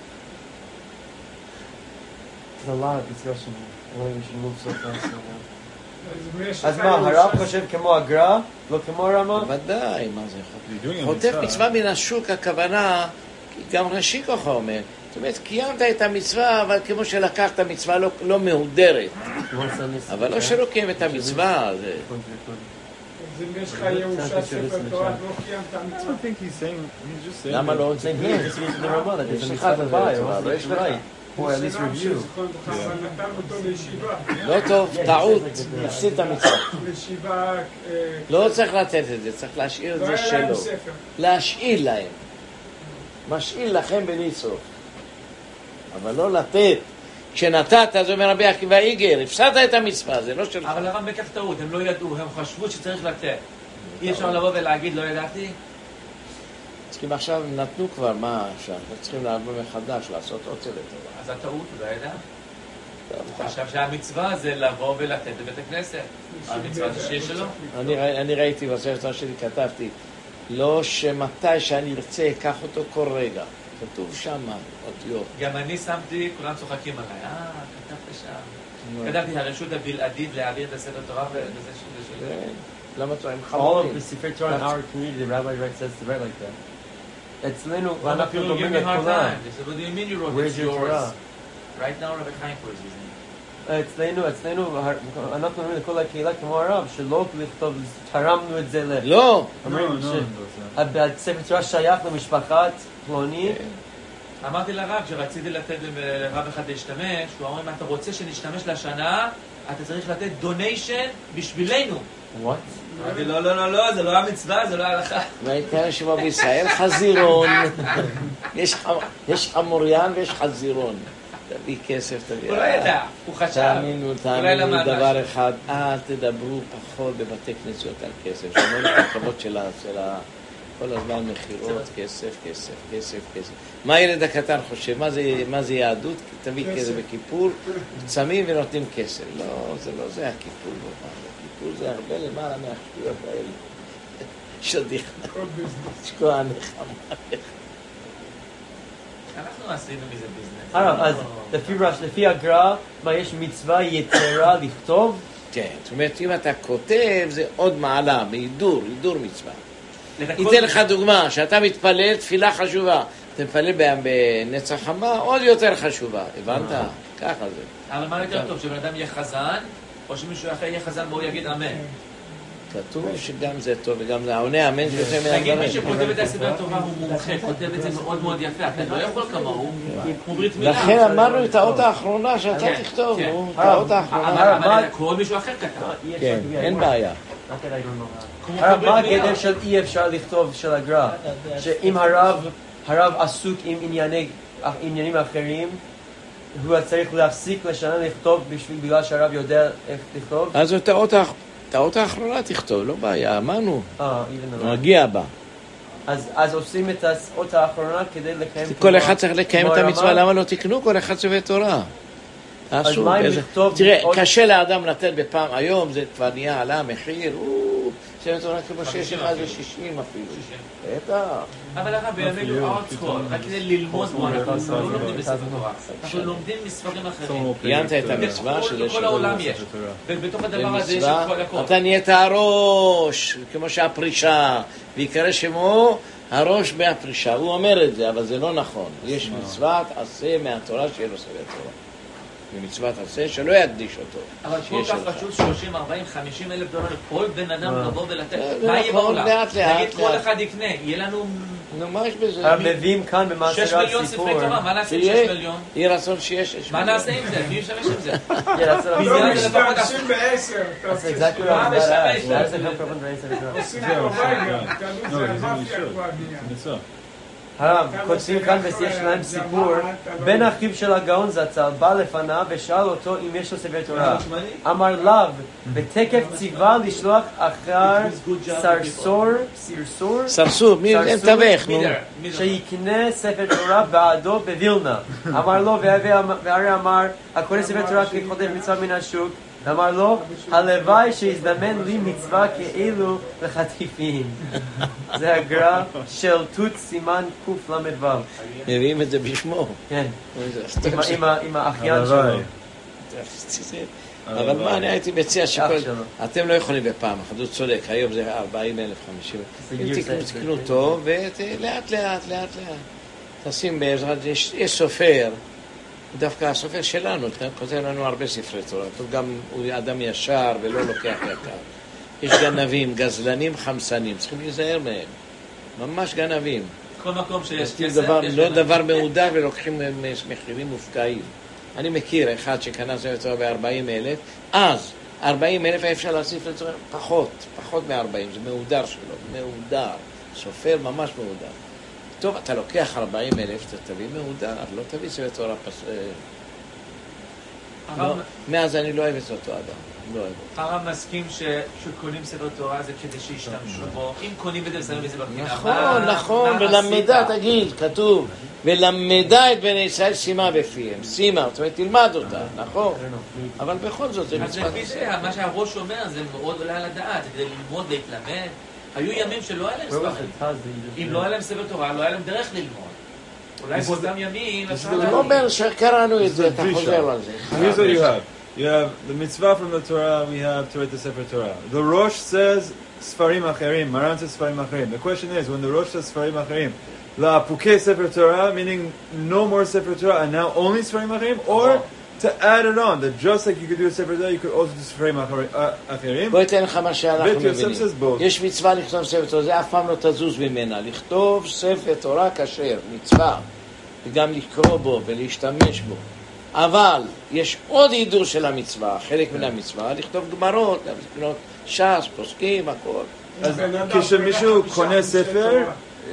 There's a lot of discussion. I don't think we should move so fast. אז מה, הרב חושב כמו הגר"א, לא כמו הרמה? ודאי, מה זה? חוטף מצווה מן השוק, הכוונה, גם רש"י ככה אומר, זאת אומרת, קיימת את המצווה, אבל כמו שלקחת מצווה לא מהודרת. אבל לא שלא קיים את המצווה. אז אם יש לך ירושה ספר תורה, לא קיימת המצווה. למה לא? Same here, this is the Ramah, that there's a mitzvah to buy, or it's right, or at least review. לא טוב, טעות, הפסיד את המצווה. בישיבה... לא צריך לתת את זה, צריך להשאיר את זה שלו. להשאיל להם. משאיל לכם בניסו. אבל לא לתת. כשנתת, אז אומר רבי עקיבא איגר, הפסדת את המצווה, זה לא שלך. אבל הרב בכך טעות, הם לא ידעו, הם חשבו שצריך לתת. אי אפשר לבוא ולהגיד, לא ידעתי? כי עכשיו נתנו כבר, מה עכשיו? אנחנו צריכים לעבור מחדש, לעשות עוד ספר תורה. אז הטעות, הוא לא ידע. הוא חשב שהמצווה זה לבוא ולתת לבית הכנסת. המצווה זה שיש שלו. אני ראיתי בספר שלי, כתבתי, לא שמתי שאני ארצה, אקח אותו כל רגע. כתוב שם, אותיות. גם אני שמתי, כולם צוחקים עליי. אה, כתבת שם. כתבתי, הרשות הבלעדית להעביר את הספר תורה וזה שזה שלו. למה צריכים All חמורים? of the Sefer Torah in our community, the rabbi writes says to write like that. אצלנו, Some ואנחנו people give גומרים me את a hard כולם. time. They said, what do you mean you wrote Where's it's your yours? Torah? Right now, Rabbi Kainko is using it. אצלנו, אצלנו, אנחנו אומרים לכל הקהילה כמו הרב, שלא לכתוב, תרמנו את זה ל... לא! אומרים לא, לא, שהספר תורה שייך למשפחת פלוני. אמרתי לרב, כשרציתי לתת לרב אחד להשתמש, הוא אמר, אם אתה רוצה שנשתמש לשנה, אתה צריך לתת דוניישן בשבילנו. What? אמרתי, לא, לא, לא, לא, זה לא המצווה, זה לא ההלכה. והייתה שמה בישראל חזירון. יש חמוריין ויש חזירון. תביא כסף, תביא... הוא לא ידע, הוא חשב. תאמינו, תאמינו דבר אחד, אל תדברו פחות בבתי כנסיות על כסף. שמענו את הכבוד של ה... כל הזמן מחירות, כסף, כסף, כסף, כסף. מה הילד הקטן חושב? מה זה, מה זה יהדות? תביא כסף בכיפור, צמים ונותנים כסף. לא, זה לא זה הכיפור. הכיפור זה הרבה למעלה מהשטויות האלה. שדיחה. שכועה נחמה. אנחנו עשינו מזה ביזנס. הרב, אז לפי רש, לפי הגר"א, מה יש מצווה יתרה לכתוב? כן, זאת אומרת, אם אתה כותב, זה עוד מעלה, מהידור, הידור מצווה. ניתן לך דוגמה, שאתה מתפלל, תפילה חשובה. אתה מתפלל בנצח חמה, עוד יותר חשובה. הבנת? ככה זה. אבל מה יותר טוב, שבן אדם יהיה חזן, או שמישהו אחר יהיה חזן בו יגיד אמן? כתוב שגם זה טוב, וגם זה העונה אמן שיוצא מן נגיד מי הדברים. שכותב את הספר תורה הוא מומחה, כותב את זה מאוד מאוד יפה, אתה לא יכול כמוהו, כמו ברית מילה. לכן אמרנו את האות האחרונה שאתה כן, תכתוב, כן. נו, את האות האחרונה. אבל כל מישהו אחר כתב. כן, אין בעיה. הרב, מה הגדר של אי אפשר לכתוב של הגר"א? שאם הרב, הרב עסוק עם ענייני, עניינים אחרים, הוא צריך להפסיק לשנה לכתוב בשביל, בגלל שהרב יודע איך לכתוב? אז את האות האח- את האות האחרונה תכתוב, לא בעיה, אמרנו. אה, even though. מגיע בה. אז, אז עושים את האות האחרונה כדי לקיים... כל אחד צריך לקיים את כמו המצווה, הרמב"ם? למה לא תקנו כל אחד ספר תורה? אסור, מה אם איזה- לכתוב תראה, עוד- קשה לאדם לתת בפעם, היום זה כבר נהיה, עלה המחיר, הוא, ספר תורה כמו שיש לך זה שישים אפילו. בטח. אבל הרב בימינו ארטסקול, רק כדי ללמוד בו, אנחנו לא לומדים בספר תורה, אנחנו לומדים מספרים אחרים. קיימת את המצווה של בכל העולם יש, ובתוך הדבר הזה יש את כל מצווה, הכל. אתה נהיית הראש, כמו שהפרישה, ויקרא שמו הראש מהפרישה. הוא אומר את זה, אבל זה לא נכון. יש מצוות עשה מהתורה שיהיה לו ספר תורה. ומצוות עשה שלא יקדיש אותו. אבל כל שיש כך לך. פשוט שלושים, ארבעים, חמישים אלף דולר לכל בן אדם לבוא ולתת. זה מה יהיה נכון, בעולם? לאט, לאט, נגיד כל לאט. אחד יקנה, יהיה לנו נו, מה יש בזה? הרב מביאים כאן שש במעשרת מיליון סיפור. ספרי תורה, מה נעשה עם שיהיה- שש מיליון? יהי רצון שיש שש מה מיליון. נעשה עם זה? מי ישתמש עם זה? Yeah, that's what I'm לא saying. משתמש. משתמשים בעשר. That's exactly what I was מה about to ask. משתמש? How does it come from one race and another? עושים טובה גם, תלוי, לא, זה זה המאפיה מישור. כבר בניין. ניסה. הרב, כותבים כאן ויש להם סיפור, בן אחיו של הגאון זצ"ל בא לפניו ושאל אותו אם יש לו ספר תורה. אמר לאו, ותקף ציווה לשלוח אחר סרסור, סרסור, סרסור, מי סרסור, אין תווך, נו. מידר, מידר. שיקנה ספר תורה בעדו בווילנה. אמר לו, והרי אמר, הקורא ספר תורה כחוטף מצווה מן השוק. אמר לו, הלוואי שיזדמן לי מצווה כאלו לחטיפים. זה הגר"א של תות סימן קל"ו. מביאים את זה בשמו. כן, אוי, זה עם ה- סתם עם ה- עם האחיין שלו. הלוואי. אבל מה, אני הייתי מציע שכל... אח שלו. אתם לא יכולים בפעם אחת, הוא צודק, היום זה ארבעים אלף, חמישים אלף. אם תקנו, תקנו טוב, ולאט לאט, לאט לאט. תשים בעזרת, יש יש סופר, דווקא הסופר שלנו, כותב לנו הרבה ספרי תורה, הוא גם הוא אדם ישר ולא לוקח יקר. יש גנבים, גזלנים, חמסנים, צריכים להיזהר מהם. ממש גנבים. כל מקום שיש יש כסף, דבר, יש לא בן דבר מהודר ולוקחים מחירים מופקעים. אני מכיר אחד שקנה ספר תורה ב-ארבעים אלף, אז ארבעים אלף אפשר להוסיף לצורך פחות, פחות מ-ארבעים, זה מהודר שלו, מהודר, סופר ממש מהודר. טוב, אתה לוקח ארבעים אלף, אתה תביא מהודר, לא תביא ספר תורה פס... מאז אני לא אוהב את אותו אדם. לא אוהב. הרב מסכים שקונים ספר תורה זה כדי שישתמשו בו. אם קונים את זה בסדר וזה בפינה. נכון, נכון, ולמדה, תגיד, כתוב, ולמדה את בני ישראל שימה בפיהם. שימה, זאת אומרת, תלמד אותה, נכון? אבל בכל זאת, זה מצוות. מה שהראש אומר זה מאוד עולה על הדעת, כדי ללמוד, להתלמד. היו ימים שלא היה להם ספרים. אם לא היה להם ספר תורה, לא היה להם דרך ללמוד. אולי באותם ימים... לא אומר שקראנו את זה, אתה חוזר על זה. Here's what you have. You have the mitzvah from the Torah, we have to write the Sefer Torah. The Rosh says Sfarim Acherim, Maran says Sfarim Acherim. The question is, when the Rosh says Sfarim Acherim, La Puke Sefer Torah, meaning no more Sefer Torah and now only Sfarim Acherim, or to add it on, that just like you could do a Sefer Torah, you could also do Sfarim Acherim. בואי תן לך מה שאנחנו בית יוסף says both. יש מצווה לכתוב ספר תורה, זה אף פעם לא תזוז ממנה. לכתוב ספר תורה כשר, מצווה, וגם לקרוא בו ולהשתמש בו. אבל יש עוד הידור של המצווה, חלק מן המצווה, לכתוב גמרות, לכתוב ש"ס, פוסקים, הכל. אז כשמישהו קונה ספר,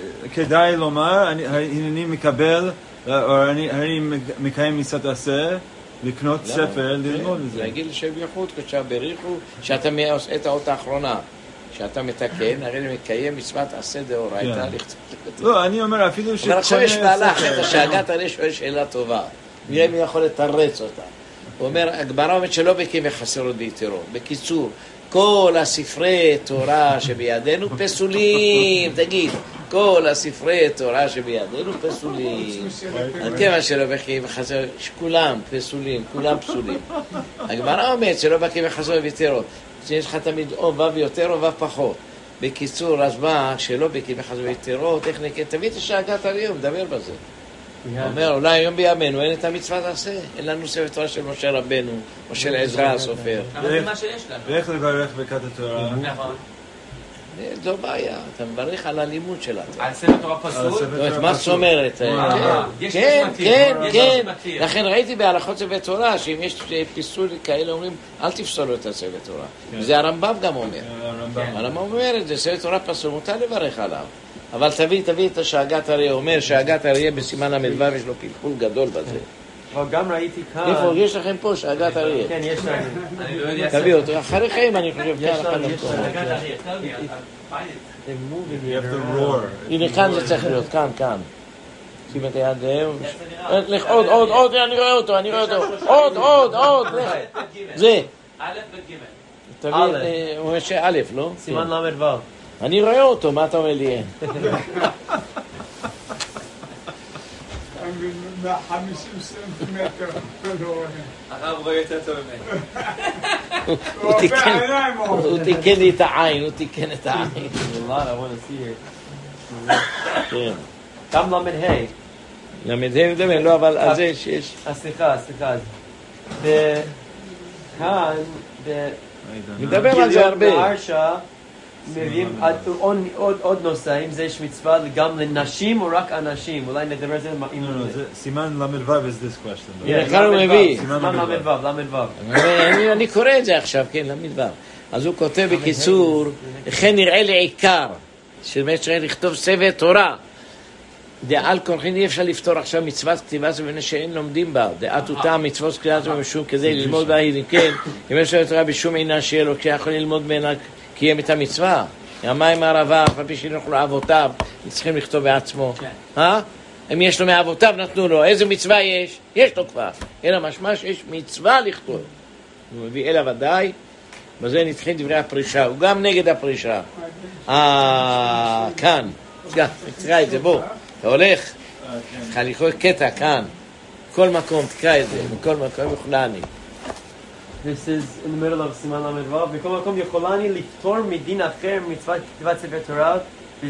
כדאי לומר, אני מקבל, או אני מקיים מצוות עשה, לקנות ספר, ללמוד את זה. להגיד לשבחו, כשבריחו, שאתה עושה את האות האחרונה, שאתה מתקן, הרי אני מקיים מצוות עשה דאורייתא לכתוב. לא, אני אומר, אפילו שקונה ספר. אבל עכשיו יש בעלה אחרת, שהגעת הרי שואל שאלה טובה. נראה מי יכול לתרץ אותה. הוא אומר, הגמרא אומרת שלא בקים וחסרות ביתרו. בקיצור, כל הספרי תורה שבידינו פסולים. תגיד, כל הספרי תורה שבידינו פסולים. כיוון שלא בקים וחסרות, כולם פסולים, כולם פסולים. הגמרא אומרת שלא בקים וחסרות ביתרו. שיש לך תמיד או וו יותר או וו פחות. בקיצור, אז מה, שלא בקים וחסרות ביתרו, טכניקה, תביא את השאגת היום, דבר בזה. הוא אומר, אולי היום בימינו אין את המצוות עשה, אין לנו ספר תורה של משה רבנו, או של עזרא הסופר. אבל זה מה שיש לנו. ואיך לברך ברכת התורה? נכון. זו בעיה, אתה מברך על הלימוד שלה. על ספר תורה פסול? מה זאת אומרת? כן, כן, כן. לכן ראיתי בהלכות ספר תורה, שאם יש פיסול כאלה אומרים, אל תפסולו את הספר תורה. וזה הרמב"ם גם אומר. הרמב"ם אומר את זה, ספר תורה פסול, מותר לברך עליו. אבל תביא, תביא את השאגת אריה, אומר שהאגת אריה בסימן המדבר יש לו פלפול גדול בזה. אבל גם ראיתי כאן... איפה, יש לכם פה שאגת אריה? כן, יש לנו. תביא אותו, אחריכם אני חושב, יש לנו, יש לנו. You have to roar. הנה כאן זה צריך להיות, כאן, כאן. שים את הידיהם. לך עוד, עוד, עוד, אני רואה אותו, אני רואה אותו. עוד, עוד, עוד, לך. זה. א' וג'. תביא, הוא אומר שא', לא? סימן למד ו'. אני רואה אותו, מה אתה אומר לי? חמישים סנטימטר. הרב רואה יותר טוב ממני. הוא תיקן לי את העין, הוא תיקן את העין. גם למד ה'. למד ה' מדבר, לא, אבל על זה שיש... סליחה, סליחה. וכאן, מדבר על זה הרבה. מביאים עוד נושא, אם זה יש מצווה גם לנשים או רק אנשים, אולי נדבר על זה עם זה. סימן למד ו' is this question. כאן הוא מביא. סימן למד ו', למד ו'. אני קורא את זה עכשיו, כן, למד ו'. אז הוא כותב בקיצור, לכן נראה לעיקר, שבאמת צריך לכתוב ספר תורה. דעל כורחין אי אפשר לפתור עכשיו מצוות כתיבה זה בני שאין לומדים בה. דעת אותה מצוות כתיבה זה משום כדי ללמוד בה היא כן. אם יש ספר תורה בשום עינה שיהיה לו, כשיכול ללמוד ממנה קיים את המצווה. המים הערבה, אף על פי שנלכו לאבותיו, צריכים לכתוב בעצמו. אה? אם יש לו מאבותיו נתנו לו, איזה מצווה יש? יש לו כבר. אלא משמע שיש מצווה לכתוב. הוא מביא אלא ודאי, בזה נתחיל דברי הפרישה. הוא גם נגד הפרישה. אה, כאן. תקרא את זה, בוא. אתה הולך. צריך לקרוא קטע כאן. כל מקום, תקרא את זה. מכל מקום יכולני. This is in the middle of סימן למד ו'. בכל מקום יכולני לפתור מדין אחר מצוות כתיבת ספר תורה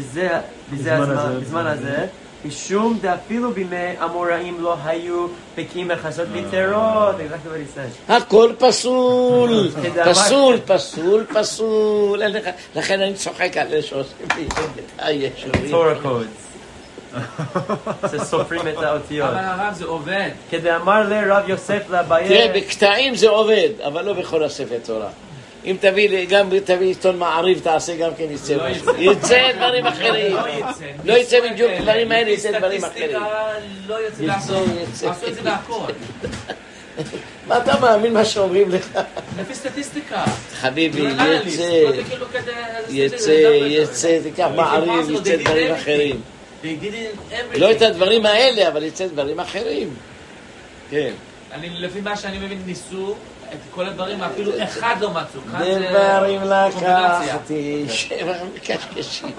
בזמן הזה. משום דאפילו בימי אמוראים לא היו בקיאים בחסות ביתרות. Exactly what he said. הכל פסול. פסול, פסול, פסול. לכן אני צוחק על זה שעושים לי. Torah codes. זה סופרים את האותיות. אבל הרב זה עובד. כדי אמר לרב יוסף לאביי. תראה, בקטעים זה עובד, אבל לא בכל הספר תורה. אם תביא, גם תביא עיתון מעריב, תעשה גם כן יצא משהו. יצא דברים אחרים. לא יצא בדיוק דברים האלה, יצא דברים אחרים. לא יוצא לעשות. לעשות את זה בהכל. מה אתה מאמין מה שאומרים לך? לפי סטטיסטיקה. חביבי, יצא, יצא, יצא, תיקח מעריב, יצא דברים אחרים. לא את הדברים האלה, אבל יצא דברים אחרים. כן. לפי מה שאני מבין, ניסו את כל הדברים, אפילו אחד לא מצאו. דברים לקחתי, שבע מקשקשים.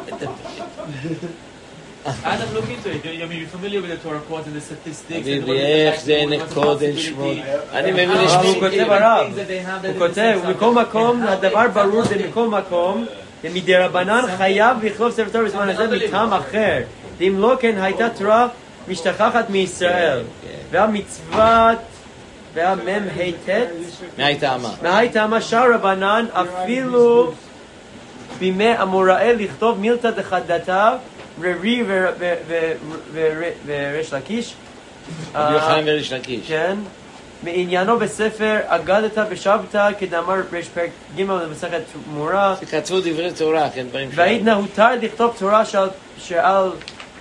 Adam, look into it. You're familiar with the Torah quotes and the statistics. איך זה נקודן שמות. אני מבין, יש הוא כותב הרב. הוא כותב, בכל מקום, הדבר ברור זה בכל מקום, מדרבנן חייב לכתוב ספר תורה בזמן הזה מטעם אחר. ואם לא כן, הייתה תורה משתכחת מישראל. והמצוות, והמם היתת. מהי טעמה? מהי טעמה שר רבנן, אפילו בימי אמוראל לכתוב מילתא דחדתיו, ררי וריש לקיש. רבי יוחנן וריש לקיש. כן. מעניינו בספר אגדתא בשבתא, כדאמר ריש פרק ג' במסכת תמורה. שכתבו דברי תורה, כן, דברים שלנו. והעידנא הותר לכתוב תורה שעל,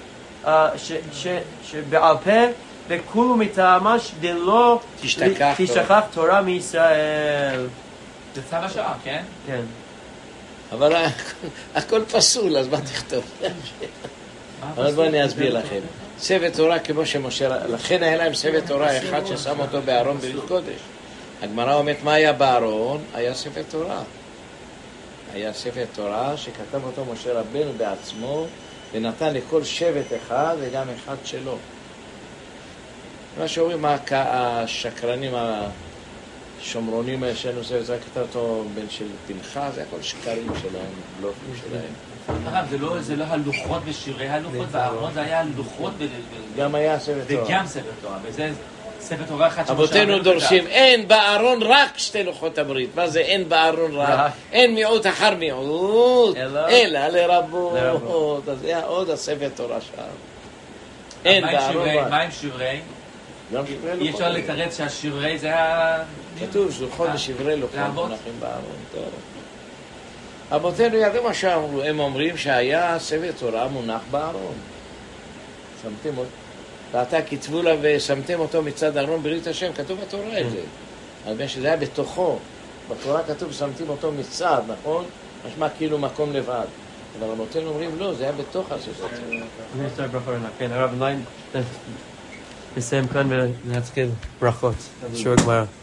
שבעל פה, וכולו מטעמה דלא תשתכח תורה מישראל. זה צו השעה, כן? כן. אבל הכל פסול, אז מה תכתוב? אבל בואו אני אסביר לכם. ספר תורה כמו שמשה, לכן היה להם ספר תורה אחד ששם אותו בארון ברית קודש. הגמרא אומרת מה היה בארון? היה ספר תורה. היה ספר תורה שכתב אותו משה רבנו בעצמו ונתן לכל שבט אחד וגם אחד שלו. מה שאומרים, השקרנים, השומרונים שלנו, זה כתב אותו בן של פנחס, זה הכל שקרים שלהם, בלופים שלהם. הרב, זה לא הלוחות ושירי הלוחות, והארון זה היה הלוחות גם היה ספר תורה. וגם ספר תורה, וזה ספר תורה אחד שמשה אבותינו דורשים, אין בארון רק שתי לוחות הברית. מה זה אין בארון רק? אין מיעוט אחר מיעוט, אלא לרבות. אז היה עוד הספר תורה שם. אין בארון רק. מה עם שירי? אי אפשר לתרץ שהשירי זה היה... כתוב שלוחות ושברי לוחות מונחים בארון. טוב. אבותינו ידעו מה שאמרו, הם אומרים שהיה ספר תורה מונח בארון. שמתם אותו, ואתה כתבו לה ושמתם אותו מצד ארון ברית השם, כתוב בתורה את זה. אבל שזה היה בתוכו, בתורה כתוב שמתם אותו מצד, נכון? משמע כאילו מקום לבד. אבל אבותינו אומרים לא, זה היה בתוך הספר תורה. כן, הרב, נסיים כאן ונתחיל ברכות. שוב גמרא.